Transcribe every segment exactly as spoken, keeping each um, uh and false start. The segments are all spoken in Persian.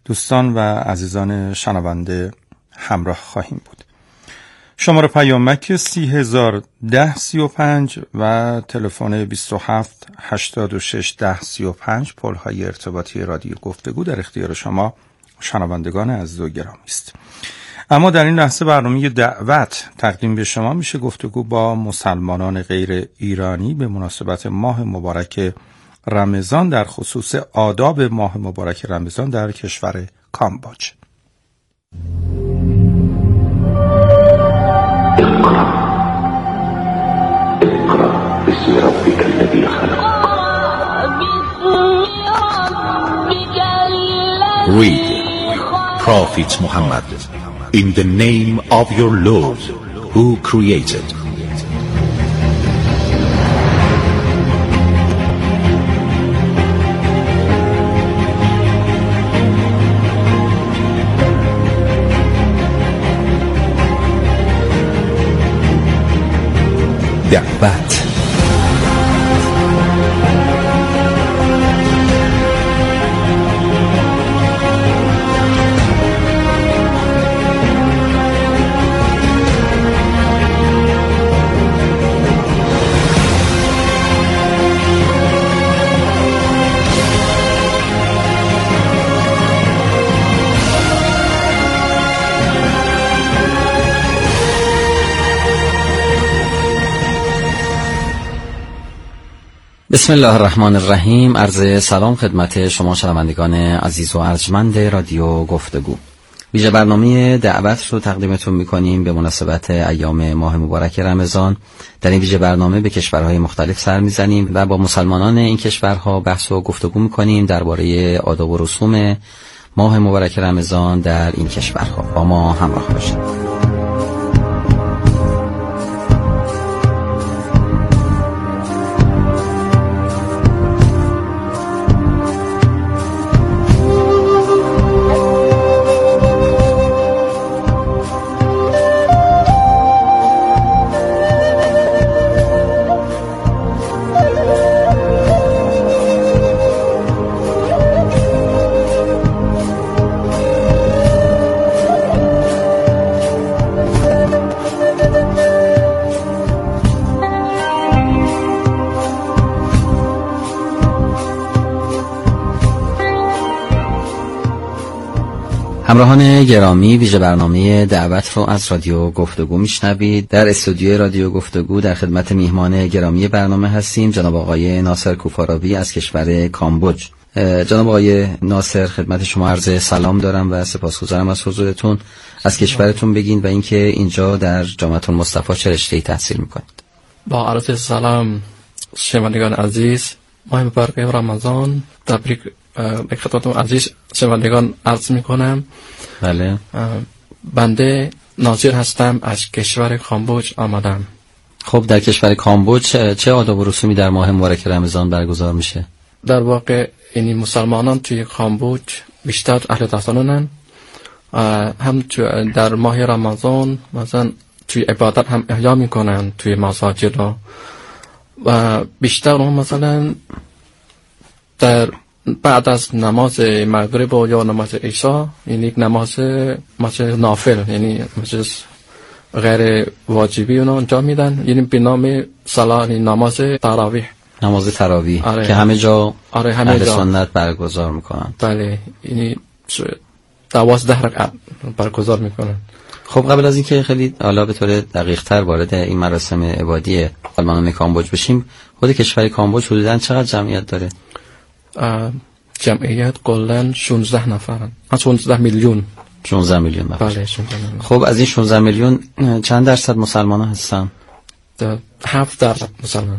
دوستان و عزیزان شنونده همراه خواهیم بود. شماره پیامک سی هزار ده سی و پنج و تلفن بیست و هفت هشتاد و شش ده سی و پنج پل‌های ارتباطی رادیو گفتگو در اختیار شما شنوندگان عزیز و گرامی است. اما در این لحظه برنامه دعوت تقدیم به شما میشه، گفتگو با مسلمانان غیر ایرانی به مناسبت ماه مبارک رمضان در خصوص آداب ماه مبارک رمضان در کشور کامبوج. اقرأ اقرأ باسم ربك الذي خلق. Read, Prophet Muhammad, in the name of your Lord, who created. دعوت. بسم الله الرحمن الرحیم. عرض سلام خدمت شما شنوندگان عزیز و ارجمند رادیو گفتگو. ویژه برنامه دعوت رو تقدیمتون میکنیم به مناسبت ایام ماه مبارک رمضان. در این ویژه برنامه به کشورهای مختلف سر میزنیم و با مسلمانان این کشورها بحث و گفتگو میکنیم درباره آداب و رسوم ماه مبارک رمضان در این کشورها. با ما همراه باشید. همراهان گرامی، ویژه برنامه دعوت رو از رادیو گفتگو میشنوید. در استودیوی رادیو گفتگو در خدمت میهمان گرامی برنامه هستیم، جناب آقای ناصر کوفاراوی از کشور کامبوج. جناب آقای ناصر، خدمت شما عرض سلام دارم و سپاسگزارم از حضورتون. از کشورتون بگین و اینکه اینجا در جامعه المصطفی چه رشته‌ای تحصیل میکنید. با عرض سلام شنوندگان عزیز، ماه مبارک رمضان تبریک به خدمتتون عزیز شنوندگان عرض میکنم. بله. بنده ناصر هستم، از کشور کامبوج آمدم. خب در کشور کامبوج چه آداب و رسومی در ماه مبارک رمضان برگزار میشه؟ در واقع این مسلمانان توی کامبوج بیشتر اهل تسننن، هم در ماه رمضان مثلا توی عبادت هم احیا میکنن توی مساجد ها و بیشتر هم مثلا در بعد از نماز مغرب و یا نماز عشا، یعنی یک نماز مثل نافل، یعنی مثل غیر واجبی اونا انجام میدن، یعنی به نام صلات نماز تراویح. نماز تراویح آره. که همه جا آره همه اهل جا سنت برگزار میکنن. بله، یعنی دوازده رکعت برگزار میکنن. خب قبل از اینکه خیلی حالا به طور دقیق تر وارد این مراسم عبادی مسلمانان کامبوج بشیم، خود کشور کامبوج حدوداً چقدر جمعیت داره؟ جمعیت کلاً شانزده نفرن، از شانزده میلیون. شانزده میلیون نفر. بله شانزده میلیون. خب از این شانزده میلیون چند درصد مسلمان هستن؟ هفت درصد مسلمان.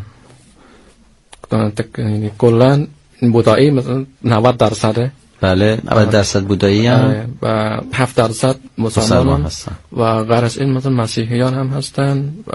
کلاً بودایی مثلا نود درصده. بله نود درصد بودایی هم و هفت درصد مسلمان هستن و غیر از این مثلا مسیحیان هم هستن و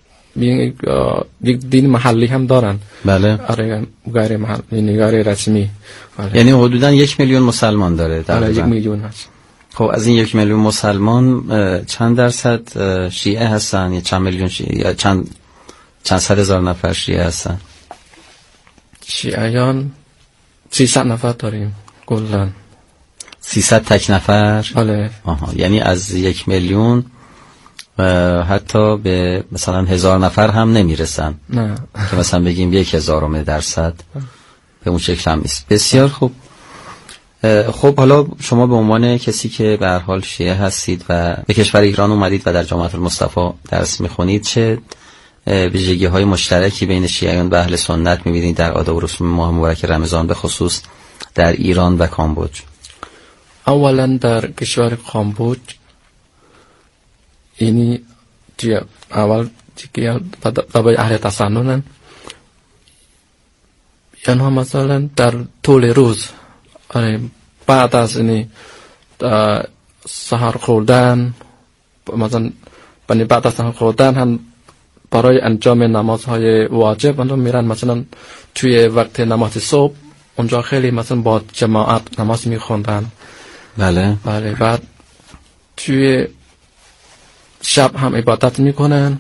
یک دین محلی هم دارن. بله. آره غیر محلی، غیر رسمی. بله. یعنی حدوداً یک میلیون مسلمان داره در یک میلیون هست. خب از این یک میلیون مسلمان چند درصد شیعه هستن یا چند میلیون شیعه یا چند چند صد هزار نفر شیعه هستن؟ شیعیان سیصد نفر داریم کلاً. سیصد تک نفر؟ بله. آها، یعنی از یک میلیون حتی به مثلا هزار نفر هم نمیرسن. نه که مثلا بگیم یک هزارم درصد، به اون شکل هم نیست. بسیار خوب. خب حالا شما به عنوان کسی که به هر حال شیعه هستید و به کشور ایران اومدید و در جامعه المصطفی درس میخونید، چه ویژگی های مشترکی بین شیعیان و اهل سنت میبینید در آداب و رسوم ماه مبارک رمضان، به خصوص در ایران و کامبوج؟ اولا در کشور کامبوج اینی dia awal jika tabai ahli tasannunan yanha masalan در طول روز بعد از اینی سحر خوردن، مثلا بنی بعد از سحر خوردن هم برای انجام نمازهای واجب اونجا میرن، مثلا توی وقت نماز صبح اونجا خیلی مثلا با جماعت نماز میخوندن. بله بله. بعد توی شب هم عبادت میکنن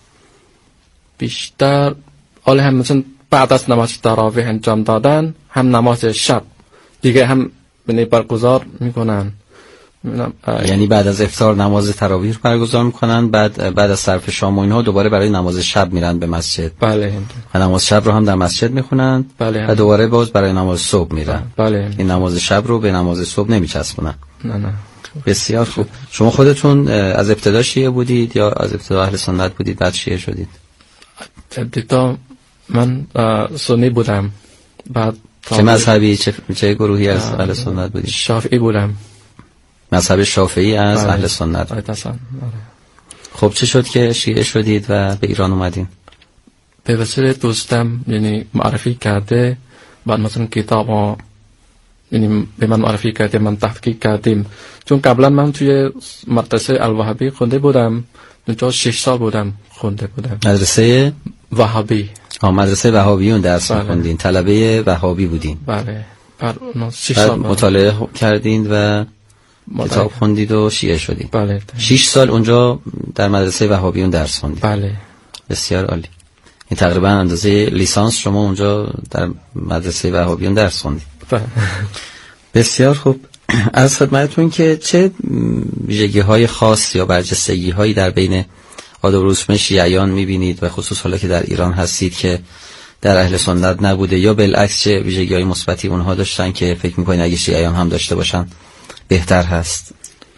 بیشتر. حالا هم مثلا بعد از نماز تراویح انجام دادن هم نماز شب دیگه هم بنی برگزار میکنن. یعنی بعد از افطار نماز تراویح برگزار میکنن، بعد بعد از صرف شام و اینها دوباره برای نماز شب میرن به مسجد. بله. و نماز شب رو هم در مسجد میخونن. بله. و دوباره باز برای نماز صبح میرن. بله. این نماز شب رو به نماز صبح نمیچسبونن. نه نه. بسیار خوب. شما خودتون از ابتدا شیعه بودید یا از ابتدا اهل سنت بودید بعد شیعه شدید؟ ابتدا من سنی بودم. بعد چه مذهبی، چه چه گروهی از اهل سنت بودید؟ شافعی بودم. مذهب شافعی از بله. اهل سنت. آره تصن. خب چه شد که شیعه شدید و به ایران اومدین؟ به وسیله دوستم یعنی معرفی کرده، بعد مثلا کتاب یعنی به من معرفی کرده، من تحقیق کردیم. چون قبلا من توی مدرسه الوهابی خونده بودم، اونجا شش سال بودم خونده بودم. مدرسه وهابی. آه مدرسه وهابیون درس بله. خوندین، طلبه وهابی بودین. بله. بعد شش بعد سال مطالعه کردین و مطالعه. کتاب خوندید و شیعه شدید. بله. شش سال اونجا در مدرسه وهابیون درس خوندید. بله. بسیار عالی. این تقریبا اندازه لیسانس شما اونجا در مدرسه وهابیون درس خوندید. بله. بسیار خوب. از خدمتتون که چه ویژگی‌های خاص یا برجستگی‌هایی در بین آداب و رسوم شیعیان می‌بینید و خصوص حالا که در ایران هستید که در اهل سنت نبوده، یا بالعکس چه ویژگی‌های مثبتی اونها داشتن که فکر می‌کنید اگه شیعیان هم داشته باشن بهتر هست؟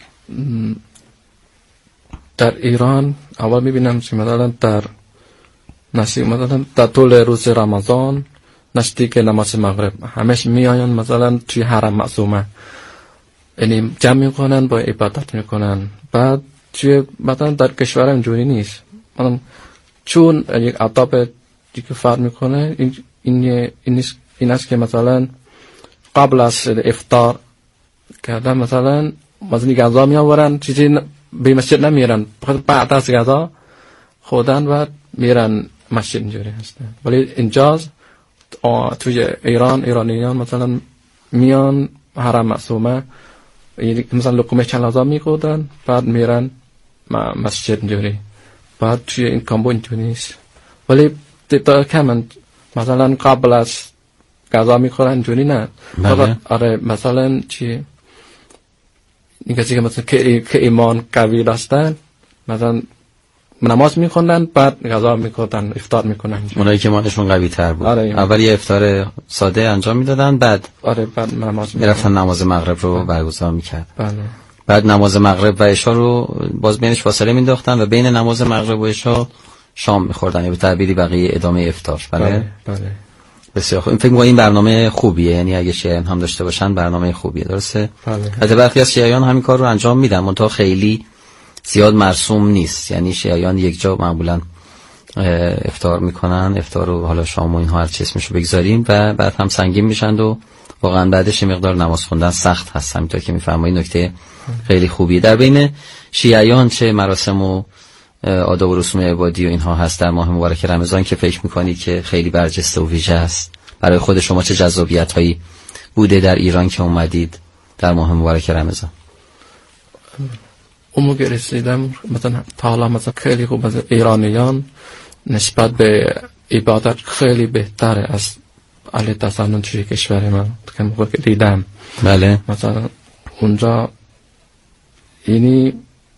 در ایران اول می‌بینم که مثلا در نزدیک مثلا در طول روز رمضان نزدیک نماز مغرب همش میآیند مثلا توی حرم معصومه یعنی جمع میکنن با عبادت میکنن. بعد توی مثلا در کشورم اینجوری نیست، مثلا چون یک آداب دیگه فرق میکنه. این این این این است که مثلا قبل از افطار کردن مثلا مثلا غذا میآورن، چیزی به مسجد نمیرن، فقط بعد از غذا خودن و میرن مسجد. اینجوری هستن. ولی اینجا توی ایران ایرانیان مثلا میان حرم معصومه مثلا لقمه چند لحظه میخورن بعد میرن مسجد. اینجوری. بعد توی این کامبوج اینجوری نیست، ولی تا کمن مثلا قبل از غذا میخورن اینجوری نه. بله. آره مثلا چی این کسی که مثلا که ایمان قوی داشتن مثلا نماز میخوندن بعد غذا میخوردن، افطار میکنن. اونایی که ایمانشون قوی تر بود. آره. اول یه افطار ساده انجام میدادن، بعد آره بعد نماز میرفتن نماز مغرب رو برگزار میکرد. بله. بعد نماز مغرب و عشا رو باز بینش فاصله مینداختن و بین نماز مغرب و عشا شام میخوردن، یا به تعبیری بقیه ادامه افطار. بله. بله. بله. بسیار خوب. فکر می‌کنم این برنامه خوبیه، یعنی اگه شیعیان هم داشته باشن برنامه خوبیه. درسته؟ بله. البته برخی از شیعیان همین کار رو انجام میدن، منتها خیلی زیاد مرسوم نیست. یعنی شیعیان یک جا معمولا افطار میکنن، افطار رو حالا شام و اینها هر چی اسمشو بگذاریم، و بعد هم سنگین میشن و واقعا بعدش مقدار نماز خوندن سخت هست. همینطور که میفرمایید نکته خیلی خوبیه. در بین شیعیان چه مراسم و آداب و رسوم عبادی و اینها هست در ماه مبارک رمضان که فکر میکنید که خیلی برجسته و ویژه است؟ برای خود شما چه جذابیت هایی بوده در ایران که اومدید در ماه مبارک رمضان؟ اون موقع رسیدم مثلا تا حالا مثلا خیلی خوب از ایرانیان نسبت به عبادت خیلی بهتره از اهل تسنن توی کشور من که موقع دیدم. بله. مثلا اونجا یعنی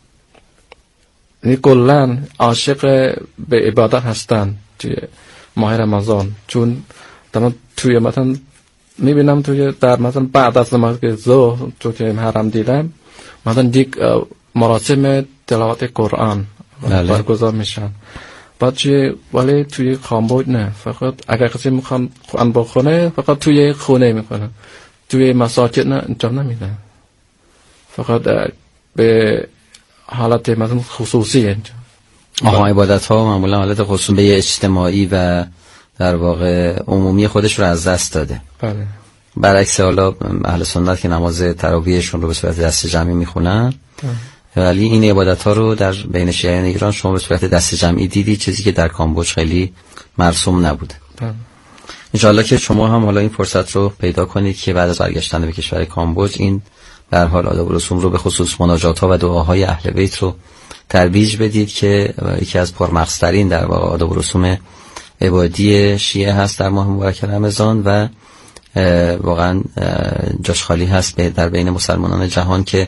یعنی کلا عاشق به عبادت هستن توی ماه رمضان. چون مثلا توی مثلا میبینم توی در مثلا بعد از نماز ظهر تو که حرم دیدم مثلا یک مراسم تلاوت قرآن برگزار میشن. بعد چی ولی توی کامبوج نه، فقط اگر کسی میخوان قرآن بخونه فقط توی خونه میکنن، توی مساجد نه انجام نمیدن، فقط به حالت مثلا خصوصی انجام. آها عبادت ها معمولا حالت خصوصی به اجتماعی و در واقع عمومی خودش رو از دست داده. بله. برعکس حالا اهل سنت که نماز تراویحشون رو به صورت دست جمعی میخونن، ولی این عبادت ها رو در بین شیعیان ایران شما به صورت دست جمعی دیدی، چیزی که در کامبوج خیلی مرسوم نبوده. انشاءالله که شما هم حالا این فرصت رو پیدا کنید که بعد از برگشتن به کشور کامبوج این به هر حال آداب و رسوم رو به خصوص مناجات ها و دعاهای اهل بیت رو ترویج بدید که یکی از پرمغزترین در واقع آداب و رسوم عبادی شیعه هست در ماه مبارک رمضان و واقعا جاش خالی هست در بین مسلمانان جهان که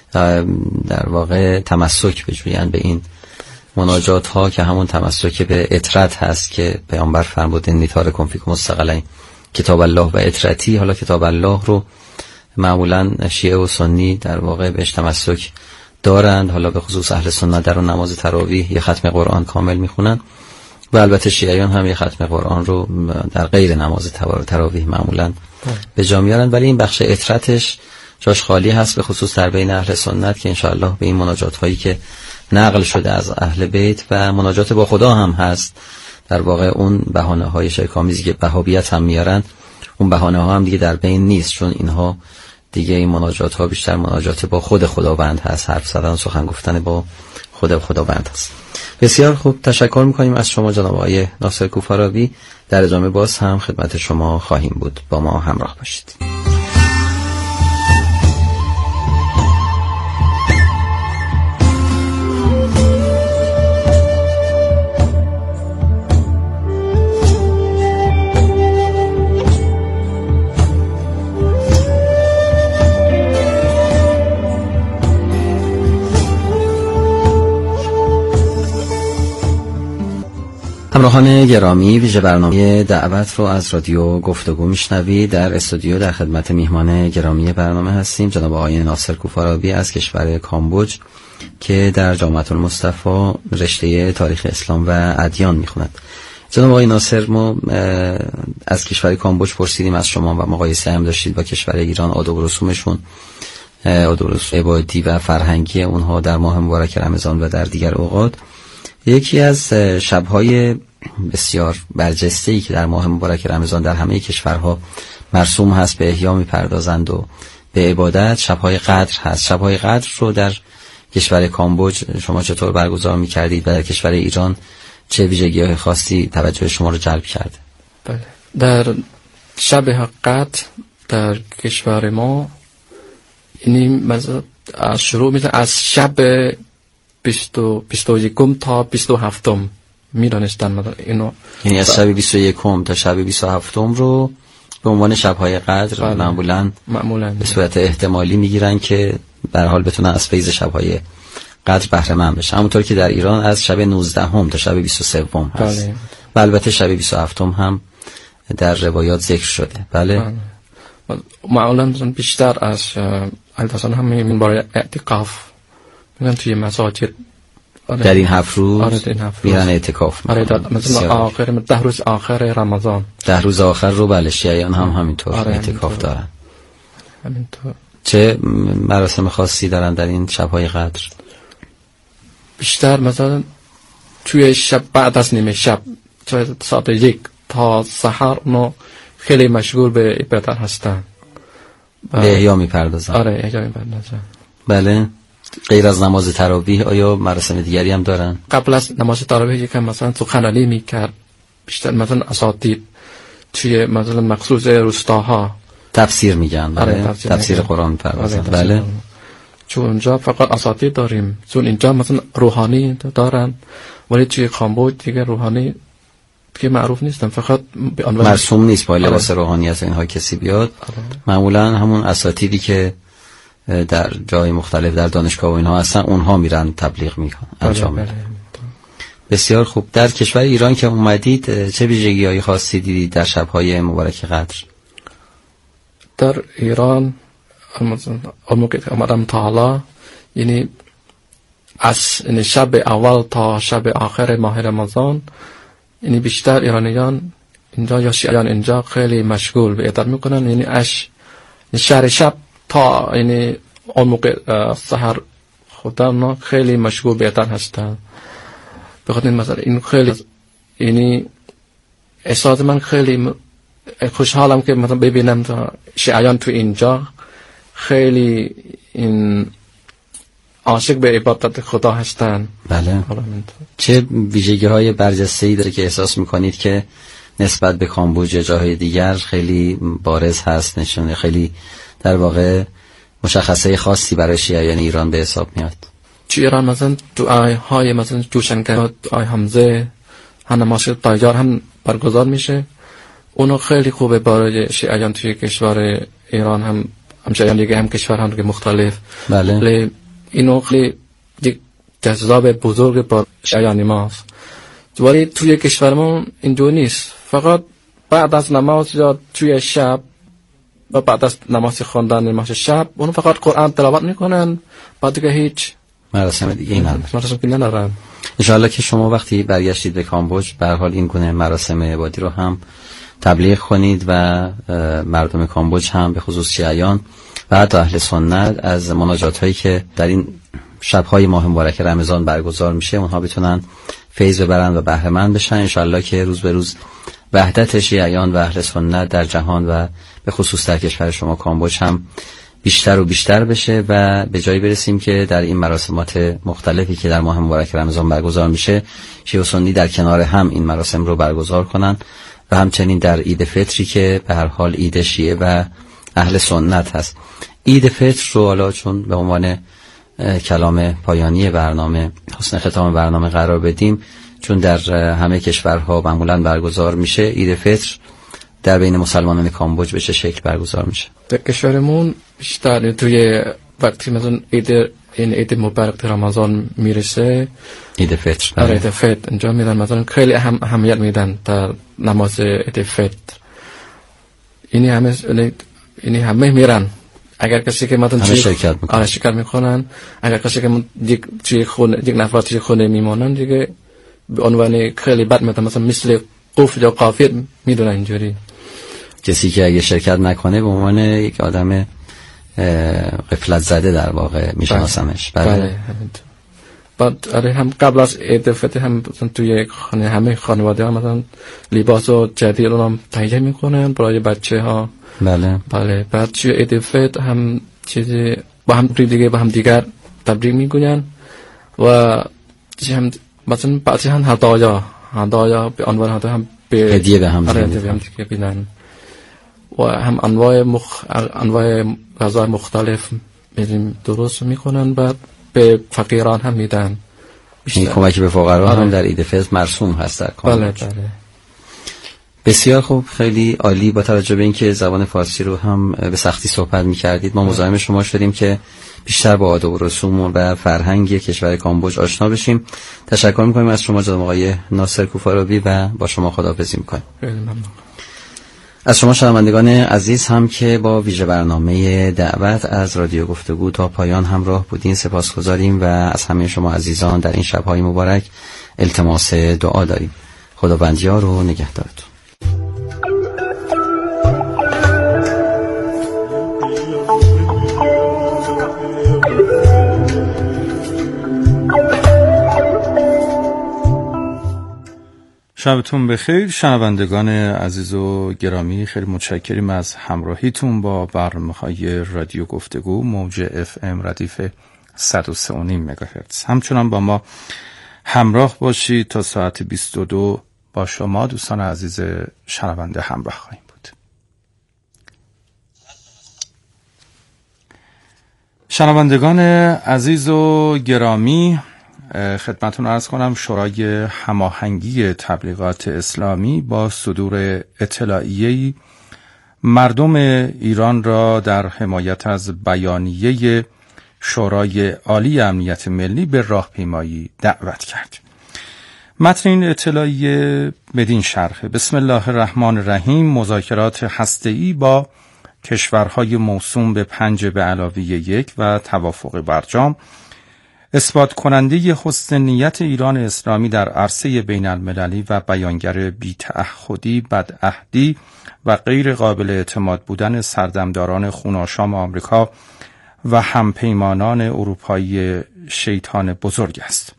در واقع تمسک بجویند به این مناجات ها که همون تمسک به اطرت هست که پیامبر فرمودن نیتارکم فیکم مستقلین کتاب الله و اطرتی. حالا کتاب الله رو معمولا شیعه و سنی در واقع بهش تمسک دارند، حالا به خصوص اهل سنت در نماز تراویح یه ختم قرآن کامل میخونن و البته شیعیان هم یه ختم قرآن رو در غیر نماز تراویح معمولا به جا میارن، ولی این بخش اطرتش جاش خالی هست به خصوص در بین اهل سنت که انشاءالله به این مناجات هایی که نقل شده از اهل بیت و مناجات با خدا هم هست، در واقع اون بهانه های شرک‌آمیزی که وهابیت هم میارن اون بهانه ها هم دیگه در بین نیست، چون اینها دیگه این مناجات ها بیشتر مناجات با خود خداوند هست، حرف زدن سخن گفتن با خود خداوند هست. بسیار خوب، تشکر میکنیم از شما جناب آقای ناصر کوفارابی. در ادامه باز هم خدمت شما خواهیم بود، با ما همراه باشید. همراهان گرامی، ویژه برنامه دعوت رو از رادیو گفتگو میشنوید. در استودیو در خدمت میهمان گرامی برنامه هستیم جناب آقای ناصر کوفارابی از کشور کامبوج که در جامعه المصطفی رشته تاریخ اسلام و ادیان میخوند. جناب آقای ناصر، ما از کشور کامبوج پرسیدیم از شما و مقایسه هم داشتید با کشور ایران آداب و رسومشون، آداب و رسوم عبادی و فرهنگی اونها در ماه مبارک رمضان و در دیگر اوقات. یکی از شب‌های بسیار برجسته‌ای که در ماه مبارک رمضان در همه کشورها مرسوم هست به احیا می‌پردازند و به عبادت، شب‌های قدر هست. شب‌های قدر رو در کشور کامبوج شما چطور برگزار می‌کردید و در کشور ایران چه ویژگی‌های خاصی توجه شما رو جلب کرده؟ بله، در شب قدر در کشور ما این مثلا از شروع میشه از شب بیست و یکم تا بیست و هفتم میدانستن مثلا اینو، یعنی از شب بیست و یکم تا شب بیست و هفتم رو به عنوان شب‌های قدر معمولاً معمولاً به صورت احتمالی میگیرن که به هر حال بتونن از فیض شب‌های قدر بهره مند بشن، همونطور که در ایران از شب نوزدهم تا شب بیست و سوم هست. بله. و البته شب بیست و هفتم هم در روایات ذکر شده. بله, بله. معمولاً بیشتر از البته همین برای اعتکاف میرن توی مساجد. آره. در این هفت روز آره میرن اعتکاف. آره مثلا آخر ده روز آخر رمضان، ده روز آخر رو بله شیعیان هم همینطور آره اعتکاف همینطور. دارن همینطور. چه مراسم خاصی دارن در این شب‌های قدر؟ بیشتر مثلا توی شب بعد از نیمه شب ساعت یک تا سحر نو خیلی مشغول به عبادت هستن، به احیا میپردازن. آره احیا میپردازن. بله. غیر از نماز تراویح آیا مراسم دیگری هم دارن؟ قبل از نماز تراویح یکم مثلا سخنرانی میکرد، بیشتر مثلا اساتید توی مثلا مخصوص روستاها تفسیر میگن. بله. آره تفسیر, تفسیر قرآن میپردازن. آره بله. چون اونجا فقط اساتید داریم، چون اینجا مثلا روحانی دارن ولی توی کامبوج دیگه روحانی که معروف نیستن، فقط به عنوان مرسوم نیست با لباس آره. روحانیت اینها کسی بیاد. آره. معمولا همون اساتیدی که در جای مختلف در دانشگاه و اینها هستن، اونها میرن تبلیغ میکنن انجام میدن. بسیار خوب. در کشور ایران که اومدید چه ویژگی‌های خاصی دیدید در شب‌های مبارک قدر؟ در ایران اون موقع که آمدم تا حالا، یعنی از یعنی شب اول تا شب آخر ماه رمضان، یعنی بیشتر ایرانیان اینجا یا شیعیان اینجا خیلی مشغول به عبادت میکنن. یعنی اش شهر شب تا یعنی اون موقع سحر خودم خیلی مشغول به عبادت هستن. بخاطر این مثلا این خیلی یعنی احساس من خیلی خوشحالم که مثلا ببینم تا شیعیان تو اینجا خیلی این عاشق به عبادت خدا هستن. بله. چه ویژگی های برجسته ای داره که احساس میکنید که نسبت به کامبوج یا جاهای دیگر خیلی بارز هست، نشونه خیلی در واقع مشخصه خاصی برای شیعیان ایران به حساب میاد؟ تو ایران مثلا دعای های مثلا جوشنگر، دعای حمزه، نماز تاجار هم برگزار میشه. اونو خیلی خوبه برای شیعیان توی کشور ایران، هم هم شیعیان دیگه هم کشور هم دیگه مختلف. بله. اینو خیلی یک جذاب بزرگ با شیعیان ماست. ولی توی کشورمون اینجوری نیست. فقط بعد از نماز یا توی شب و بعد از نماز خواندن نماز شب اونو فقط قرآن تلاوت میکنن، بعد دیگه هیچ مراسم دیگه این ندارن. مراسم دیگه ندارن. ان شاء الله که شما وقتی برگشتید به کامبوج به هر حال این گونه مراسم عبادی رو هم تبلیغ کنید و مردم کامبوج هم به خصوص شیعیان و حتی اهل سنت از مناجات هایی که در این شب‌های ماه مبارک رمضان برگزار میشه اونها بتونن فیض ببرن و بهره مند بشن. ان شاء الله که روز به روز وحدت شیعیان و اهل سنت در جهان و به خصوص در کشور شما کامبوج هم بیشتر و بیشتر بشه و به جایی برسیم که در این مراسمات مختلفی که در ماه مبارک رمضان برگزار میشه، شیعه و سنی در کنار هم این مراسم رو برگزار کنن و همچنین در عید فطری که به هر حال عید شیعه و اهل سنت هست. عید فطر رو حالا چون به عنوان کلام پایانی برنامه، حسن ختام برنامه قرار بدیم، چون در همه کشورها معمولا برگزار میشه، عید فطر در بین مسلمانان کامبوج به چه شکل برگزار میشه؟ در کشورمون بیشتر توی وقتی مثلا عید این عید مبارک رمضان میرسه، عید فطر، برای عید فطر اینجا میرن مثلا خیلی اهم اهمیت میدن در نماز عید فطر. اینی همه اینی همه میرن. اگر کسی که مثلا همه شرکت میکنن، آره شرکت میکنن. اگر کسی که یک توی خونه یک نفر توی خونه میمونن دیگه به عنوان خیلی بد میدونن، مثلا مثل قفل یا قافیه میدونن. اینجوری کسی که اگه شرکت نکنه به عنوان یک آدم غفلت زده در واقع میشناسمش. بله. بله. بعد آره هم قبل از عید فطر هم مثلا توی خانه همه خانواده ها مثلا لباس و جدید رو هم تهیه میکنن برای بچه ها. بله. بله. بعد توی عید فطر هم چیزی با هم دیگه با هم دیگر تبریک میگوین و هم مثلا بعضی هم هدایا هدایا به عنوان هدایا هم به هدیه به هم دیگه میدن و هم انواع مخ... انواع غذا مختلف میریم درست میکنن، بعد به فقیران هم میدن. این کمک به فقرا هم در عید فطر مرسوم هست در کامبوج. بله بله. بسیار خوب، خیلی عالی. با توجه به اینکه زبان فارسی رو هم به سختی صحبت می‌کردید، ما مزاحم شما شدیم که بیشتر با آداب و رسوم و فرهنگ کشور کامبوج آشنا بشیم. تشکر می‌کنیم از شما جناب آقای ناصر کوفاروی و با شما خداحافظی می‌کنیم. خیلی ممنون. از شما شنوندگان عزیز هم که با ویژه برنامه دعوت از رادیو گفتگو تا پایان همراه بودین سپاسگزاریم و از همه شما عزیزان در این شب‌های مبارک التماس دعا داریم. خداوندیار و نگهدارتون. شبتون بخیر شنوندگان عزیز و گرامی، خیلی متشکریم از همراهیتون با برنامه‌های رادیو گفتگو موج اف ام ردیف صد و سه و نیم مگاهرتز. همچنان با ما همراه باشید تا ساعت بیست و دو با شما دوستان عزیز شنونده همراه خواهیم بود. شنوندگان عزیز و گرامی، خدمتتون عرض کنم شورای هماهنگی تبلیغات اسلامی با صدور اطلاعیه‌ای مردم ایران را در حمایت از بیانیه شورای عالی امنیت ملی به راهپیمایی دعوت کرد. متن این اطلاعیه بدین شرحه: بسم الله الرحمن الرحیم. مذاکرات هسته‌ای با کشورهای موسوم به پنج به علاوه یک و توافق برجام اثبات کننده حسن نیت ایران اسلامی در عرصه بین المللی و بیانگر بی‌تعهدی، بدعهدی و غیر قابل اعتماد بودن سردمداران خوناشام آمریکا و همپیمانان اروپایی شیطان بزرگ است.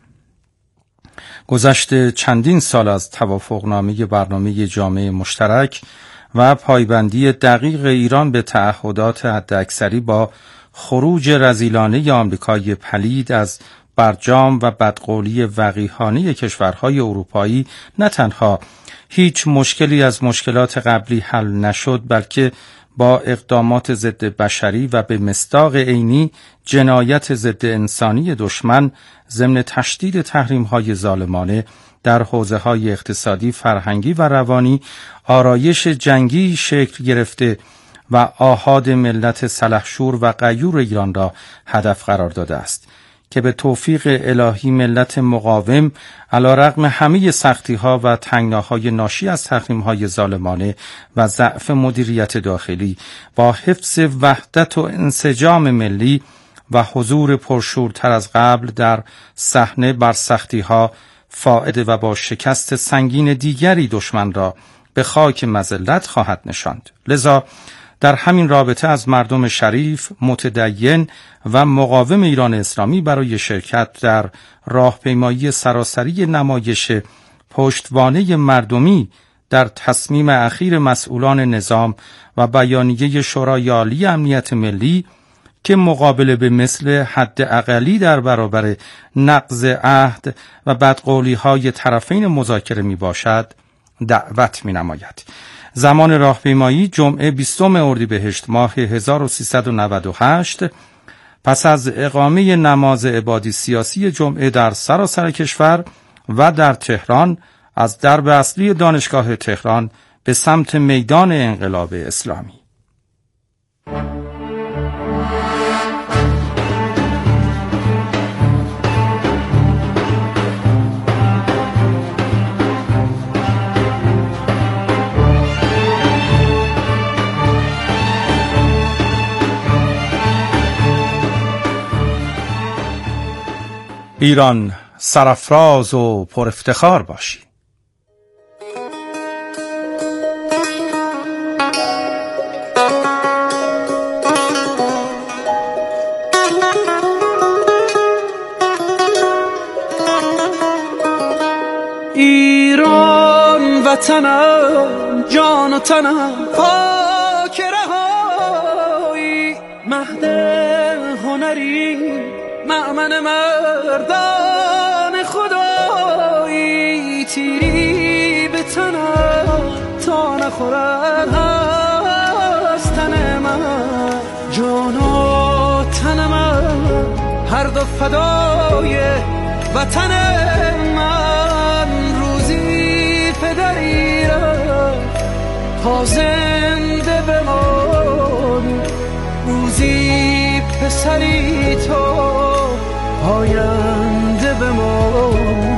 گذشته چندین سال از توافقنامه برنامه جامعه مشترک و پایبندی دقیق ایران به تعهدات حداکثری با خروج رذیلانه آمریکای پلید از برجام و بدقولی وقیحانه کشورهای اروپایی نه تنها هیچ مشکلی از مشکلات قبلی حل نشد، بلکه با اقدامات ضد بشری و به مصداق عینی جنایت ضد انسانی دشمن ضمن تشدید تحریم‌های ظالمانه در حوزه‌های اقتصادی، فرهنگی و روانی آرایش جنگی شکل گرفته و آحاد ملت سلحشور و غیور ایران را هدف قرار داده است که به توفیق الهی ملت مقاوم علیرغم همه سختی‌ها و تنگناهای ناشی از تحریم‌های ظالمانه و ضعف مدیریت داخلی با حفظ وحدت و انسجام ملی و حضور پرشورتر از قبل در صحنه بر سختی‌ها فائده و با شکست سنگین دیگری دشمن را به خاک مذلت خواهد نشاند. لذا در همین رابطه از مردم شریف، متدین و مقاوم ایران اسلامی برای شرکت در راهپیمایی سراسری نمایش پشتوانه مردمی در تصمیم اخیر مسئولان نظام و بیانیه شورای عالی امنیت ملی که مقابله به مثل حد اقلی در برابر نقض عهد و بدقولی‌های طرفین مذاکره می باشد دعوت می نماید. زمان راهپیمایی جمعه بیستم اردیبهشت ماه هزار و سیصد و نود و هشت پس از اقامه نماز عبادی سیاسی جمعه در سراسر کشور و در تهران از درب اصلی دانشگاه تهران به سمت میدان انقلاب اسلامی. ایران سرافراز و پر افتخار باشی. ایران وطنم، جان و تنم، خاک رهایی، مهد هنری، مأمن مردان خدایی، تیری به تنم تا نخورد از تن من، جان و تن من هر دو فدای وطن من. روزی پدری رفت تا زنده بمانی، روزی پسری تو آینده بمانی.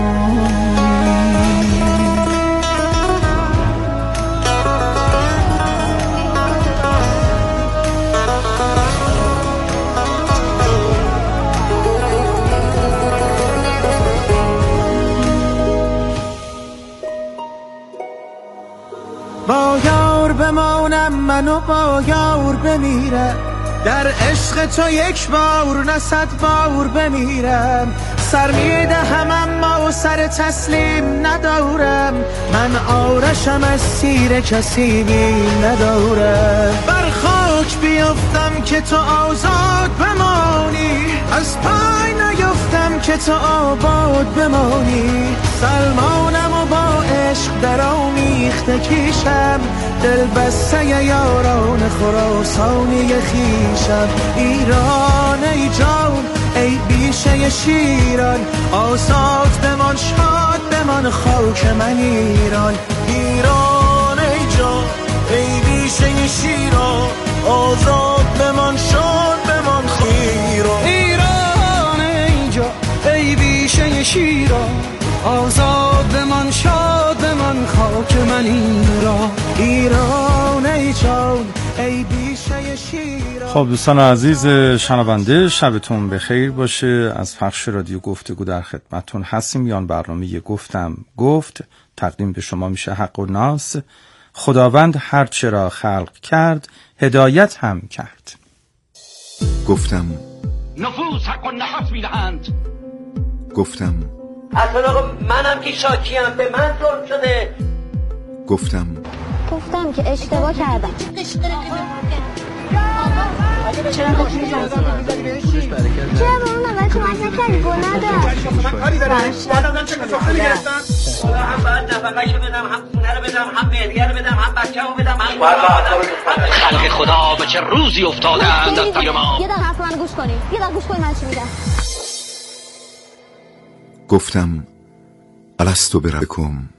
با یار بمانم منو با یار بمیرم، در عشق تو یک بار نه صد بار بمیرم. سر میدهم اما سر تسلیم ندارم، من آرشم از سیر کسی بیم ندارم. بر خاک بیفتم که تو آزاد بمانی، از پای نیفتم که تو آباد بمانی. سلمانم و با عشق در آمیخته کیشم، دل بسته یاران خراسانی خیشم. ایران ای جان ای بیشه شیران، آزاد بمان شاد بمان خاک من ایران. ایران ای جان ای بیشه بیشه شیرا آزاد بمان شاد بمان خیرا ایران اینجا ای بیشه شیرا آزاد بمان شاد بمان خاک من ایران ایران ای جان ای بیشه شیرا. خب دوستان عزیز شنونده شبتون بخیر باشه. از پخش رادیو گفتگو در خدمتتون هستیم. میان برنامه گفتم گفت تقدیم به شما میشه حق و ناس. خداوند هر چرا خلق کرد هدایت هم کرد. گفتم نفوس حق و نفس میدهند. گفتم اصلا آقا منم که شاکیم به من ظلم شده. گفتم گفتم که اشتباه کردم. چرا با اون نوبت کمک نکردی؟ گناه داشت. کاری داره. بعدم چه کسافتی گرفتن؟ هم باید نفقه‌شو بدم، هم خونه رو بدم، هم مهریه رو بدم، هم بچه‌مو بدم، هم خلق خدا به چه روزی افتادند از پای ما. یه دقیقه حرف منو گوش کنید. یه دقیقه گوش کنید من چی میگم. گفتم الستو بربکم.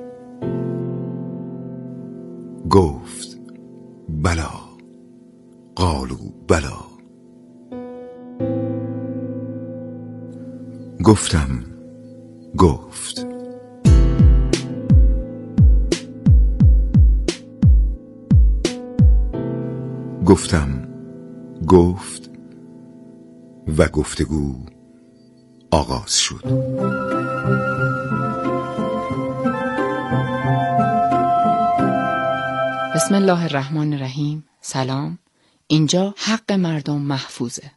گفت بلا. قالوا بلا. گفتم گفت گفتم گفت و گفتگو آغاز شد. بسم الله الرحمن الرحیم. سلام. اینجا حق مردم محفوظه.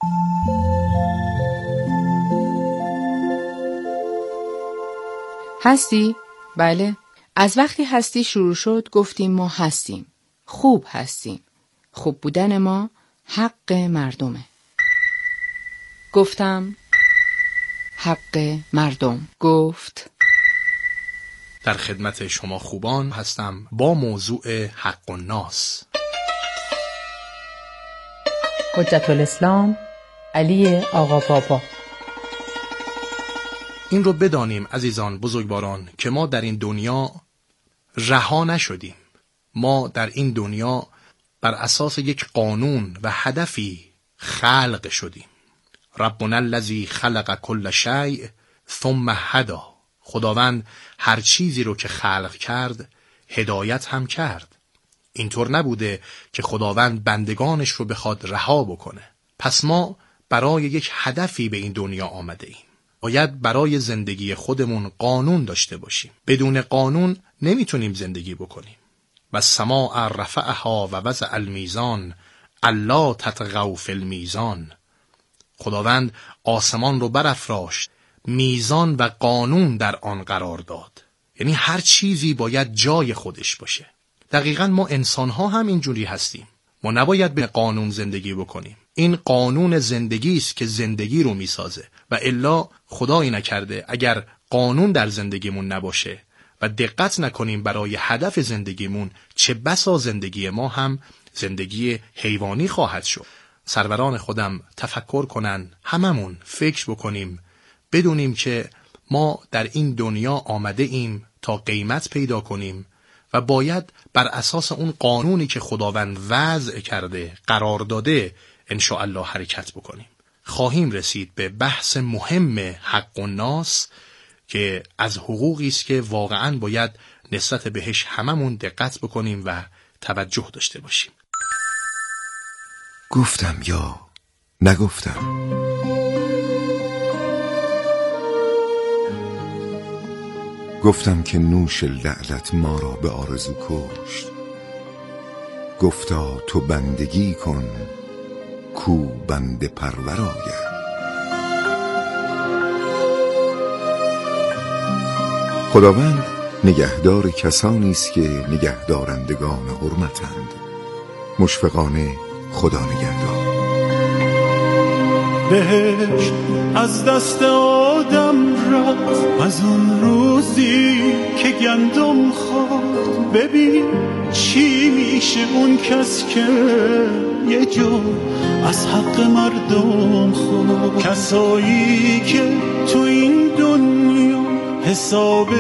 هستی؟ بله. از وقتی هستی شروع شد گفتیم ما هستیم. خوب هستیم. خوب بودن ما حق مردمه. گفتم حق مردم. گفت در خدمت شما خوبان هستم با موضوع حق الناس. حجت الاسلام علی آقا پاپا. این رو بدانیم عزیزان بزرگواران که ما در این دنیا رها نشدیم. ما در این دنیا بر اساس یک قانون و هدفی خلق شدیم. ربنا الذی خلق کل شیء ثم هدی. خداوند هر چیزی رو که خلق کرد هدایت هم کرد. اینطور نبوده که خداوند بندگانش رو بخواد رها بکنه. پس ما برای یک هدفی به این دنیا آمده ایم. باید برای زندگی خودمون قانون داشته باشیم. بدون قانون نمیتونیم زندگی بکنیم. و السماء رفعها و وضع المیزان الا تطغوا فی المیزان. خداوند آسمان رو برافراشت، میزان و قانون در آن قرار داد. یعنی هر چیزی باید جای خودش باشه. دقیقاً ما انسان‌ها هم اینجوری هستیم. ما نباید به قانون زندگی بکنیم. این قانون زندگی است که زندگی رو میسازه و الا خدایی نکرده اگر قانون در زندگیمون نباشه و دقت نکنیم برای هدف زندگیمون، چه بسا زندگی ما هم زندگی حیوانی خواهد شد. سروران خودم تفکر کنن، هممون فکر بکنیم، بدونیم که ما در این دنیا آمده ایم تا قیمت پیدا کنیم و باید بر اساس اون قانونی که خداوند وضع کرده، قرار داده، انشاءالله حرکت بکنیم. خواهیم رسید به بحث مهم حق الناس که از حقوقی است که واقعاً باید نسبت بهش هممون دقت بکنیم و توجه داشته باشیم. گفتم یا نگفتم. گفتم که نوش لعلت ما را به آرزو کشت. گفتا تو بندگی کن کو بنده پرور آید. خداوند نگهدار کسانی است که نگهدارندگان حرمتند. مشفقانه خدا نگهدار. بهشت از دست آدم رفت از اون روزی که گندم خورد. ببین چی میشه اون کس که یه جو از حق مردم خورد. کسایی که تو این دنیا حساب